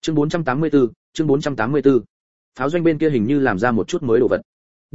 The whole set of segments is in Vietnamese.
Chương 484, chương 484. Pháo doanh bên kia hình như làm ra một chút mới đồ vật.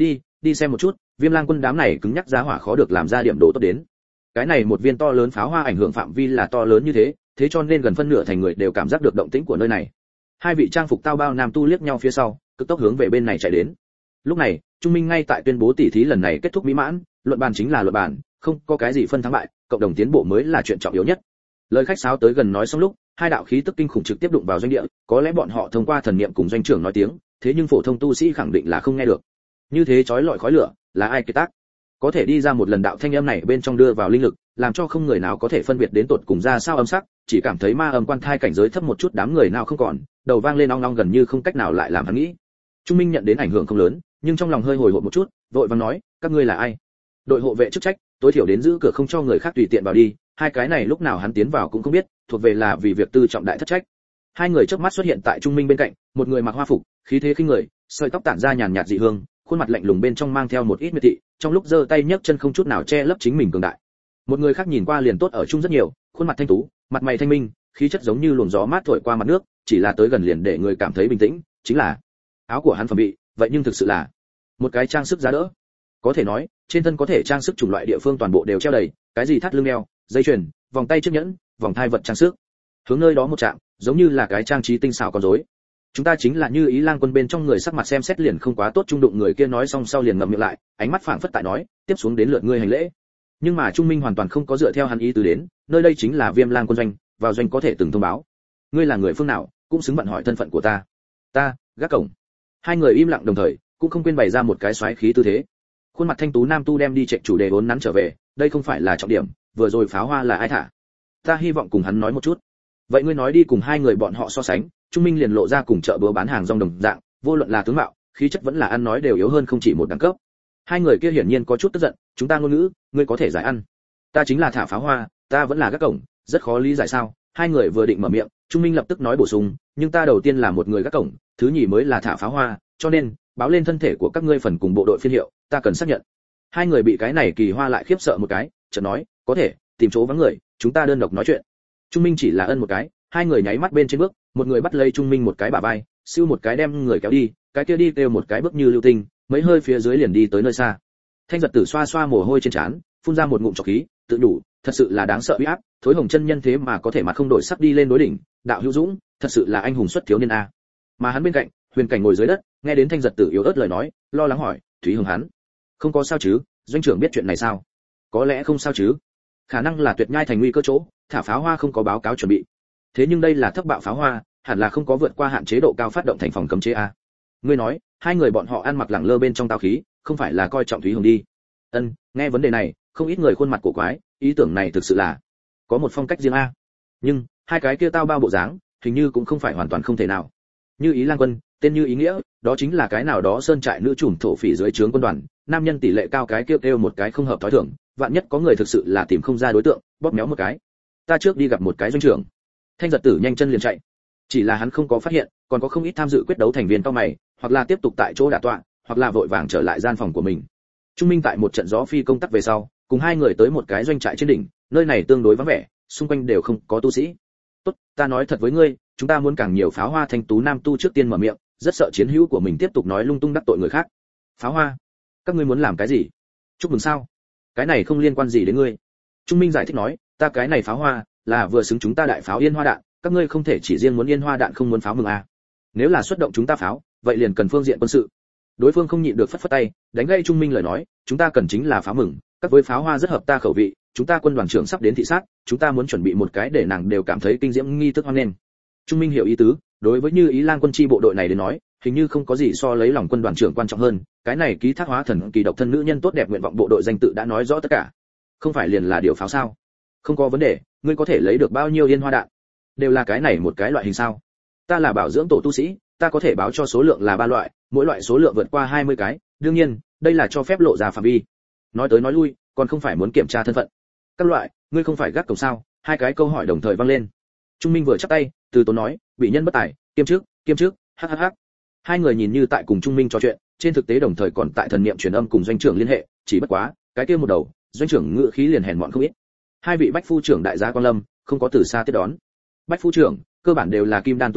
Đi xem một chút, Viêm Lang quân đám này cứng nhắc giá hỏa khó được làm ra điểm đồ tốt đến. Cái này một viên to lớn pháo hoa ảnh hưởng phạm vi là to lớn như thế, thế cho nên gần phân nửa thành người đều cảm giác được động tĩnh của nơi này. Hai vị trang phục tao bao nam tu liếc nhau phía sau, cực tốc hướng về bên này chạy đến. Lúc này, Trung Minh ngay tại tuyên bố tỉ thí lần này kết thúc mỹ mãn, luận bàn chính là luận bàn, không có cái gì phân thắng bại, cộng đồng tiến bộ mới là chuyện trọng yếu nhất. Lời khách sáo tới gần nói xong lúc, hai đạo khí tức kinh khủng trực tiếp đụng vào doanh địa, có lẽ bọn họ thông qua thần niệm cùng doanh trưởng nói tiếng, thế nhưng phổ thông tu sĩ khẳng định là không nghe được. Như thế chói lọi khói lửa, là ai kiệt tác? Có thể đi ra một lần đạo thanh âm này bên trong đưa vào linh lực, làm cho không người nào có thể phân biệt đến tột cùng ra sao âm sắc, chỉ cảm thấy ma âm quan thai cảnh giới thấp một chút, đám người nào không còn, đầu vang lên ong ong gần như không cách nào lại làm hắn nghĩ. Trung Minh nhận đến ảnh hưởng không lớn, nhưng trong lòng hơi hồi hộp một chút, vội vàng nói, các ngươi là ai? Đội hộ vệ chức trách, tối thiểu đến giữ cửa không cho người khác tùy tiện vào đi, hai cái này lúc nào hắn tiến vào cũng không biết, thuộc về là vì việc tư trọng đại thất trách. Hai người chớp mắt xuất hiện tại Trung Minh bên cạnh, một người mặc hoa phục, khí thế khinh người, sợi tóc tản ra nhàn nhạt dị hương, khuôn mặt lạnh lùng bên trong mang theo một ít miệt thị, trong lúc giơ tay nhấc chân không chút nào che lấp chính mình cường đại. Một người khác nhìn qua liền tốt ở chung rất nhiều, khuôn mặt thanh tú, mặt mày thanh minh, khí chất giống như luồng gió mát thổi qua mặt nước, chỉ là tới gần liền để người cảm thấy bình tĩnh, chính là áo của hắn phẩm vị, vậy nhưng thực sự là một cái trang sức giá đỡ. Có thể nói, trên thân có thể trang sức chủng loại địa phương toàn bộ đều treo đầy, cái gì thắt lưng đeo, dây chuyền, vòng tay chiếc nhẫn, vòng thai vật trang sức. Hướng nơi đó một chạm, giống như là cái trang trí tinh xảo con rối. Chúng ta chính là Như Ý Lang quân bên trong người, sắc mặt xem xét liền không quá tốt, trung đụng người kia nói xong sau liền ngậm miệng lại, ánh mắt phảng phất tại nói, tiếp xuống đến lượt ngươi hành lễ. Nhưng mà Trung Minh hoàn toàn không có dựa theo hắn ý tứ đến, nơi đây chính là Viêm Lang quân doanh, vào doanh có thể từng thông báo. Ngươi là người phương nào, cũng xứng bận hỏi thân phận của ta. Ta, gác cổng. Hai người im lặng đồng thời, cũng không quên bày ra một cái xoáy khí tư thế. Khuôn mặt thanh tú nam tu đem đi chạy chủ đề vốn nắn trở về, đây không phải là trọng điểm, vừa rồi pháo hoa là ai thả? Ta hy vọng cùng hắn nói một chút. Vậy ngươi nói đi, cùng hai người bọn họ so sánh, Trung Minh liền lộ ra cùng chợ búa bán hàng rong đồng dạng, vô luận là tướng mạo, khí chất vẫn là ăn nói đều yếu hơn không chỉ một đẳng cấp. Hai người kia hiển nhiên có chút tức giận, chúng ta ngôn ngữ, ngươi có thể giải ăn. Ta chính là thả pháo hoa, ta vẫn là gác cổng, rất khó lý giải sao? Hai người vừa định mở miệng, Trung Minh lập tức nói bổ sung, nhưng ta đầu tiên là một người gác cổng, thứ nhì mới là thả pháo hoa, cho nên báo lên thân thể của các ngươi phần cùng bộ đội phiên hiệu, ta cần xác nhận. Hai người bị cái này kỳ hoa lại khiếp sợ một cái, chợt nói, có thể, tìm chỗ vắng người, chúng ta đơn độc nói chuyện. Trung Minh chỉ là ân một cái, hai người nháy mắt bên trên bước, một người bắt lấy Trung Minh một cái bả vai, siêu một cái đem người kéo đi, cái kia đi kêu một cái bước như lưu tinh, mấy hơi phía dưới liền đi tới nơi xa. Thanh Giật Tử xoa xoa mồ hôi trên trán, phun ra một ngụm trọc khí, tự đủ, thật sự là đáng sợ uy áp, Thối Hồng chân nhân thế mà có thể mặt không đổi sắc đi lên đối đỉnh, đạo hữu dũng, thật sự là anh hùng xuất thiếu niên a. Mà hắn bên cạnh, Huyền Cảnh ngồi dưới đất, nghe đến Thanh Giật Tử yếu ớt lời nói, lo lắng hỏi, Thúy Hồng hắn, không có sao chứ? Doanh trưởng biết chuyện này sao? Có lẽ không sao chứ. Khả năng là Tuyệt Nhai thành nguy cơ chỗ, thả pháo hoa không có báo cáo chuẩn bị. Thế nhưng đây là thất bạo pháo hoa, hẳn là không có vượt qua hạn chế độ cao phát động thành phòng cấm chế a. Ngươi nói, hai người bọn họ ăn mặc lẳng lơ bên trong tao khí, không phải là coi trọng Thúy Hồng đi? Ân, nghe vấn đề này, không ít người khuôn mặt cổ quái, ý tưởng này thực sự là có một phong cách riêng a. Nhưng hai cái kia tao bao bộ dáng, hình như cũng không phải hoàn toàn không thể nào. Như Ý Lang quân, tên như ý nghĩa, đó chính là cái nào đó sơn trại nữ chủng thổ phỉ dưới trướng quân đoàn, nam nhân tỷ lệ cao cái kêu một cái không hợp thói thường, vạn nhất có người thực sự là tìm không ra đối tượng, bóp méo một cái. Ta trước đi gặp một cái doanh trưởng. Thanh Giật Tử nhanh chân liền chạy. Chỉ là hắn không có phát hiện, còn có không ít tham dự quyết đấu thành viên cao mày, hoặc là tiếp tục tại chỗ đả tọa, hoặc là vội vàng trở lại gian phòng của mình. Trung Minh tại một trận gió phi công tác về sau, cùng hai người tới một cái doanh trại trên đỉnh, nơi này tương đối vắng vẻ, xung quanh đều không có tu sĩ. Tốt, ta nói thật với ngươi, chúng ta muốn càng nhiều pháo hoa. Thanh tú nam tu trước tiên mở miệng, rất sợ chiến hữu của mình tiếp tục nói lung tung đắc tội người khác. Pháo hoa? Các ngươi muốn làm cái gì? Chúc mừng sao? Cái này không liên quan gì đến ngươi. Trung Minh giải thích nói, ta cái này pháo hoa là vừa xứng chúng ta đại pháo yên hoa đạn, các ngươi không thể chỉ riêng muốn yên hoa đạn không muốn pháo mừng à? Nếu là xuất động chúng ta pháo, vậy liền cần phương diện quân sự. Đối phương không nhịn được phất phất tay, đánh gây Trung Minh lời nói, chúng ta cần chính là pháo mừng, các với pháo hoa rất hợp ta khẩu vị, chúng ta quân đoàn trưởng sắp đến thị sát, chúng ta muốn chuẩn bị một cái để nàng đều cảm thấy kinh diễm nghi thức hoan nghênh. Trung Minh hiểu ý tứ, đối với Như Ý Lang quân chi bộ đội này đến nói, hình như không có gì so lấy lòng quân đoàn trưởng quan trọng hơn, cái này ký thác hóa thần kỳ độc thân nữ nhân tốt đẹp nguyện vọng bộ đội danh tự đã nói rõ tất cả. Không phải liền là điều pháo sao? Không có vấn đề, ngươi có thể lấy được bao nhiêu yên hoa đạn? Đều là cái này một cái loại hình sao? Ta là bảo dưỡng tổ tu sĩ, ta có thể báo cho số lượng là 3 loại, mỗi loại số lượng vượt qua 20 cái, đương nhiên, đây là cho phép lộ ra phạm vi. Nói tới nói lui, còn không phải muốn kiểm tra thân phận. Các loại, ngươi không phải gác cổng sao? Hai cái câu hỏi đồng thời vang lên. Trung Minh vừa chắp tay, từ tốn nói, bị nhân bất tài, kiêm trước, hhh. Hai người nhìn như tại cùng Trung Minh trò chuyện, trên thực tế đồng thời còn tại thần niệm truyền âm cùng doanh trưởng liên hệ, chỉ bất quá, cái kia một đầu, doanh trưởng ngự khí liền hèn mọn không ít. Hai vị bách phu trưởng đại gia Quan Lâm, không có từ xa tiếp đón. Bách phu trưởng, cơ bản đều là kim đan tu sĩ,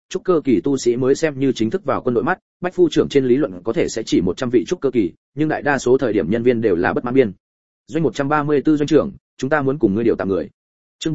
trúc cơ kỳ tu sĩ mới xem như chính thức vào quân đội mắt, bách phu trưởng trên lý luận có thể sẽ chỉ 100 vị trúc cơ kỳ, nhưng đại đa số thời điểm nhân viên đều là bất mãn biên. Doanh 134 doanh trưởng, chúng ta muốn cùng ngươi điều tạm người. Chương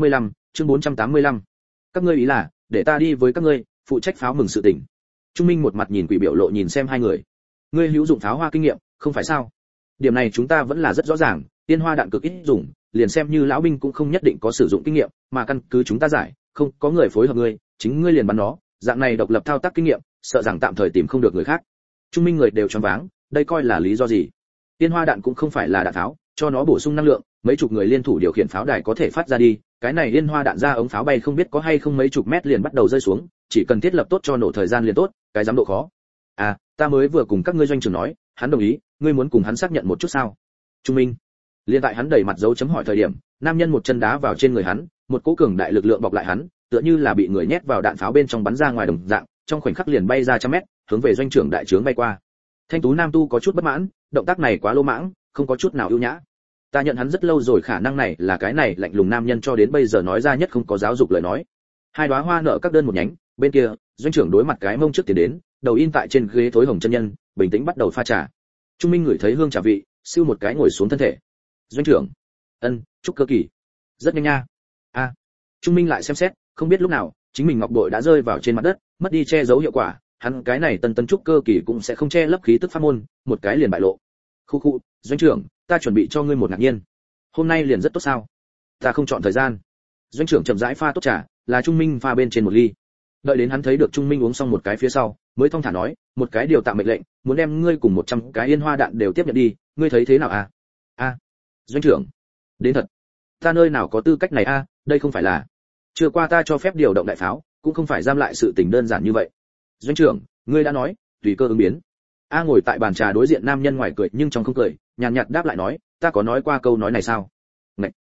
485. Các ngươi ý là, để ta đi với các ngươi, phụ trách pháo mừng sự tình. Trung Minh một mặt nhìn quỷ biểu lộ nhìn xem hai người. Ngươi hữu dụng pháo hoa kinh nghiệm, không phải sao? Điểm này chúng ta vẫn là rất rõ ràng, tiên hoa đạn cực ít dùng, liền xem như lão binh cũng không nhất định có sử dụng kinh nghiệm, mà căn cứ chúng ta giải, không có người phối hợp ngươi, chính ngươi liền bắn nó, dạng này độc lập thao tác kinh nghiệm, sợ rằng tạm thời tìm không được người khác. Trung Minh người đều choáng váng, đây coi là lý do gì? Tiên hoa đạn cũng không phải là đạn pháo, cho nó bổ sung năng lượng, mấy chục người liên thủ điều khiển pháo đài có thể phát ra đi, cái này yên hoa đạn ra ống pháo bay không biết có hay không mấy chục mét liền bắt đầu rơi xuống, chỉ cần thiết lập tốt cho nổ thời gian liền tốt, cái giám độ khó. À, ta mới vừa cùng các ngươi doanh trưởng nói, hắn đồng ý, ngươi muốn cùng hắn xác nhận một chút sao? Trung Minh. Liên tại hắn đẩy mặt dấu chấm hỏi thời điểm, nam nhân một chân đá vào trên người hắn, một cỗ cường đại lực lượng bọc lại hắn, tựa như là bị người nhét vào đạn pháo bên trong bắn ra ngoài đồng dạng, trong khoảnh khắc liền bay ra trăm mét, hướng về doanh trưởng đại trướng bay qua. Thanh tú nam tu có chút bất mãn, động tác này quá lô mãng, không có chút nào ưu nhã. Ta nhận hắn rất lâu rồi, khả năng này là cái này lạnh lùng nam nhân cho đến bây giờ nói ra nhất không có giáo dục lời nói. Hai đóa hoa nở các đơn một nhánh, bên kia, doanh trưởng đối mặt cái mông trước tiến đến, đầu in tại trên ghế thối hồng chân nhân, bình tĩnh bắt đầu pha trà. Trung Minh ngửi thấy hương trà vị, siêu một cái ngồi xuống thân thể. Doanh trưởng, trúc cơ kỳ, rất nhanh nha. A, Trung Minh lại xem xét, không biết lúc nào, chính mình ngọc bội đã rơi vào trên mặt đất, mất đi che giấu hiệu quả, hắn cái này tân trúc cơ kỳ cũng sẽ không che lấp khí tức pháp môn, một cái liền bại lộ. Khu, doanh trưởng, ta chuẩn bị cho ngươi một ngạc nhiên. Hôm nay liền rất tốt sao? Ta không chọn thời gian. Doanh trưởng chậm rãi pha tốt trà, là Trung Minh pha bên trên một ly. Đợi đến hắn thấy được Trung Minh uống xong một cái phía sau, mới thong thả nói, một cái điều tạm mệnh lệnh, muốn đem ngươi cùng 100 cái yên hoa đạn đều tiếp nhận đi, ngươi thấy thế nào à? A, doanh trưởng, đến thật. Ta nơi nào có tư cách này a, đây không phải là. Chưa qua ta cho phép điều động đại pháo, cũng không phải giam lại sự tình đơn giản như vậy. Doanh trưởng, ngươi đã nói, tùy cơ ứng biến. A ngồi tại bàn trà đối diện nam nhân ngoài cười nhưng trong không cười, nhàn nhạt đáp lại nói, ta có nói qua câu nói này sao? Ngạch.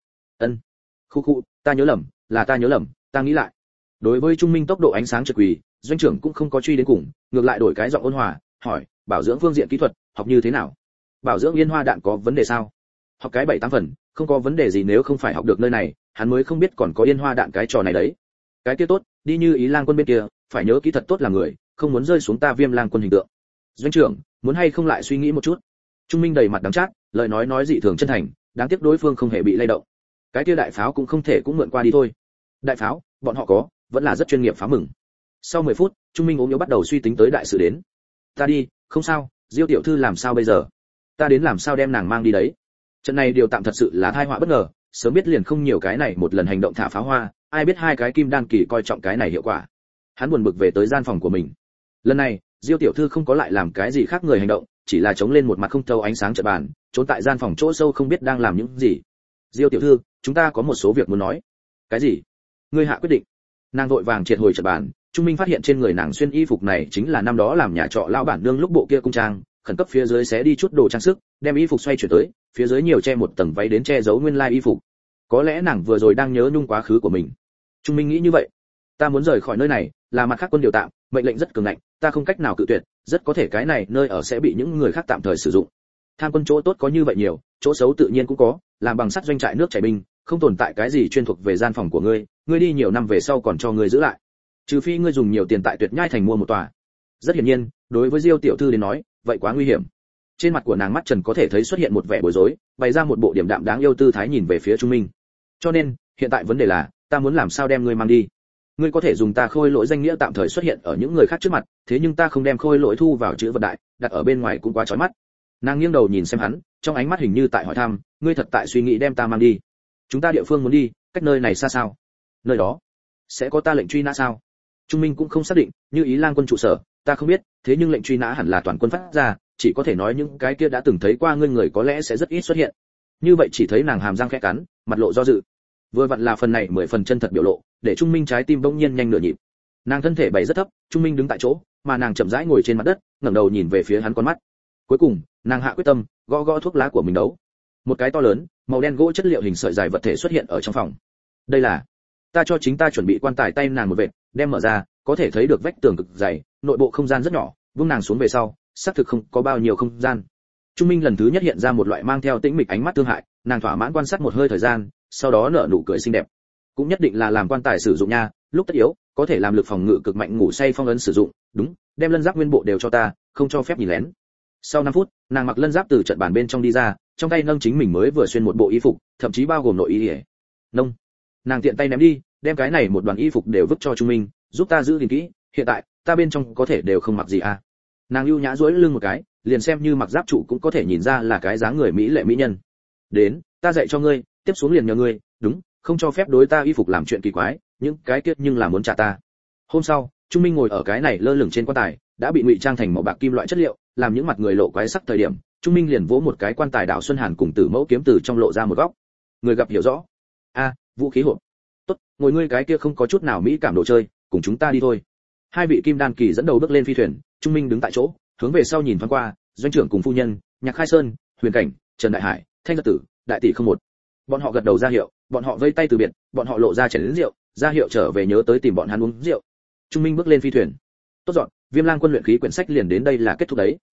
Khu, ta nhớ lầm, là ta nhớ lầm, ta nghĩ lại. Đối với Trung Minh tốc độ ánh sáng chợt quỳ, doanh trưởng cũng không có truy đến cùng, ngược lại đổi cái giọng ôn hòa, hỏi, bảo dưỡng phương diện kỹ thuật, học như thế nào? Bảo dưỡng yên hoa đạn có vấn đề sao? Học cái 7-8 phần, không có vấn đề gì, nếu không phải học được nơi này, hắn mới không biết còn có yên hoa đạn cái trò này đấy. Cái kia tốt, đi như Ý Lang quân bên kia, phải nhớ kỹ thật tốt là người, không muốn rơi xuống ta Viêm Lang quân hình tượng. Doanh trưởng, muốn hay không lại suy nghĩ một chút. Trung Minh đầy mặt đắng chát, lời nói dị thường chân thành, đáng tiếc đối phương không hề bị lay động. Cái kia đại pháo cũng không thể cũng mượn qua đi thôi. Đại pháo, bọn họ có, vẫn là rất chuyên nghiệp pháo mừng. Sau 10 phút, Trung Minh ốm yếu bắt đầu suy tính tới đại sự đến. Ta đi, không sao, Diêu tiểu thư làm sao bây giờ? Ta đến làm sao đem nàng mang đi đấy? Trận này điều tạm thật sự là tai họa bất ngờ, sớm biết liền không nhiều cái này một lần hành động thả pháo hoa, ai biết hai cái kim đan kỳ coi trọng cái này hiệu quả. Hắn buồn bực về tới gian phòng của mình. Lần này, Diêu tiểu thư không có lại làm cái gì khác người hành động, chỉ là chống lên một mặt không thấu ánh sáng trận bàn, trốn tại gian phòng chỗ sâu không biết đang làm những gì. Diêu tiểu thư, chúng ta có một số việc muốn nói. Cái gì? Ngươi hạ quyết định. Nàng vội vàng triệt hồi trận bàn, Trung Minh phát hiện trên người nàng xuyên y phục này chính là năm đó làm nhà trọ lão bản nương lúc bộ kia cung trang, khẩn cấp phía dưới xé đi chút đồ trang sức, đem y phục xoay chuyển tới, phía dưới nhiều che một tầng váy đến che giấu nguyên lai y phục. Có lẽ nàng vừa rồi đang nhớ nhung quá khứ của mình. Trung Minh nghĩ như vậy. Ta muốn rời khỏi nơi này, là mặt khác quân điều tạm, mệnh lệnh rất cường ngạnh, ta không cách nào cự tuyệt, rất có thể cái này nơi ở sẽ bị những người khác tạm thời sử dụng. Tham quân chỗ tốt có như vậy nhiều, chỗ xấu tự nhiên cũng có, làm bằng sắt doanh trại nước chảy binh, không tồn tại cái gì chuyên thuộc về gian phòng của ngươi, ngươi đi nhiều năm về sau còn cho ngươi giữ lại. Trừ phi ngươi dùng nhiều tiền tại Tuyệt Nhai thành mua một tòa. Rất hiển nhiên, đối với Diêu tiểu thư đến nói, vậy quá nguy hiểm. Trên mặt của nàng mắt trần có thể thấy xuất hiện một vẻ bối rối, bày ra một bộ điểm đạm đáng yêu tư thái nhìn về phía Trung Minh. Cho nên, hiện tại vấn đề là, ta muốn làm sao đem ngươi mang đi. Ngươi có thể dùng ta khôi lỗi danh nghĩa tạm thời xuất hiện ở những người khác trước mặt, thế nhưng ta không đem khôi lỗi thu vào chữ vật đại, đặt ở bên ngoài cũng quá chói mắt. Nàng nghiêng đầu nhìn xem hắn, trong ánh mắt hình như tại hỏi thăm, ngươi thật tại suy nghĩ đem ta mang đi? Chúng ta địa phương muốn đi, cách nơi này xa sao? Nơi đó sẽ có ta lệnh truy nã sao? Trung Minh cũng không xác định, như Ý Lang quân trụ sở, ta không biết, thế nhưng lệnh truy nã hẳn là toàn quân phát ra, chỉ có thể nói những cái kia đã từng thấy qua ngươi người có lẽ sẽ rất ít xuất hiện. Như vậy chỉ thấy nàng hàm răng khẽ cắn, mặt lộ do dự. Vừa vặn là phần này 10 phần chân thật biểu lộ, để Trung Minh trái tim bỗng nhiên nhanh nửa nhịp. Nàng thân thể bày rất thấp, Trung Minh đứng tại chỗ, mà nàng chậm rãi ngồi trên mặt đất, ngẩng đầu nhìn về phía hắn con mắt. Cuối cùng, nàng hạ quyết tâm, gõ gõ thuốc lá của mình đấu. Một cái to lớn, màu đen gỗ chất liệu hình sợi dài vật thể xuất hiện ở trong phòng. Đây là ta cho chính ta chuẩn bị quan tài, tay nàng một vệt, đem mở ra, có thể thấy được vách tường cực dày, nội bộ không gian rất nhỏ, vung nàng xuống về sau, xác thực không có bao nhiêu không gian. Trung Minh lần thứ nhất hiện ra một loại mang theo tĩnh mịch ánh mắt thương hại, nàng thỏa mãn quan sát một hơi thời gian, sau đó nở nụ cười xinh đẹp. cũng nhất định là làm quan tài sử dụng nha, lúc tất yếu có thể làm lực phòng ngự cực mạnh ngủ say phong ấn sử dụng, đúng, đem lân giáp nguyên bộ đều cho ta, không cho phép nhìn lén. Sau 5 phút, nàng mặc lân giáp từ trận bàn bên trong đi ra, trong tay nâng chính mình mới vừa xuyên một bộ y phục, thậm chí bao gồm nội y. Nông. Nàng tiện tay ném đi, đem cái này một đoàn y phục đều vứt cho Trung Minh, giúp ta giữ gìn kỹ, hiện tại ta bên trong có thể đều không mặc gì à. Nàng lưu nhã duỗi lưng một cái, liền xem như mặc giáp trụ cũng có thể nhìn ra là cái dáng người mỹ lệ mỹ nhân. Đến, ta dạy cho ngươi, tiếp xuống liền nhờ ngươi, đúng, không cho phép đối ta y phục làm chuyện kỳ quái, những cái kiết nhưng là muốn trả ta. Hôm sau, Trung Minh ngồi ở cái này lơ lửng trên quan tài, đã bị ngụy trang thành màu bạc kim loại chất liệu, làm những mặt người lộ quái sắc thời điểm, Trung Minh liền vỗ một cái quan tài đảo Xuân Hàn cùng Tử Mẫu kiếm từ trong lộ ra một góc. Người gặp hiểu rõ. A, vũ khí hộp. Tốt, ngồi ngươi cái kia không có chút nào mỹ cảm đồ chơi, cùng chúng ta đi thôi. Hai vị kim đan kỳ dẫn đầu bước lên phi thuyền, Trung Minh đứng tại chỗ, hướng về sau nhìn thoáng qua, doanh trưởng cùng phu nhân, Nhạc Khai Sơn, Huyền Cảnh, Trần Đại Hải, Thanh Giật Tử, Đại tỷ không một. Bọn họ gật đầu ra hiệu, bọn họ vây tay từ biệt, bọn họ lộ ra chén đến rượu, ra hiệu trở về nhớ tới tìm bọn hắn uống rượu. Trung Minh bước lên phi thuyền. Tốt dọn, Viêm Lang quân luyện khí quyển sách liền đến đây là kết thúc đấy.